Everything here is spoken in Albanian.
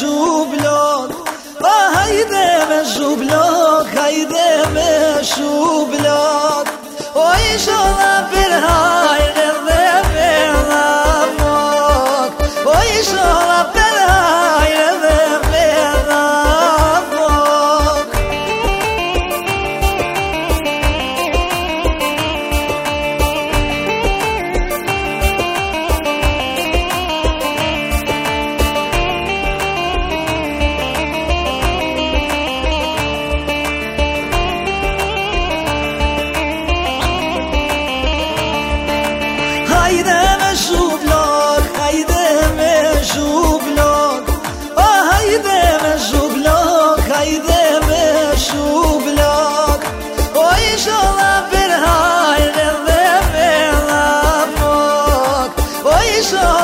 شوبلاد هایده شوبلاد هایده شوبلاد وای شالا برهای رده برنامات وای شالا برهای رده برنامات هایده شوبلاد هایده شوبلاد هایده شوبلاد هایده شوبلاد وای شالا برهای رده برنامات وای شالا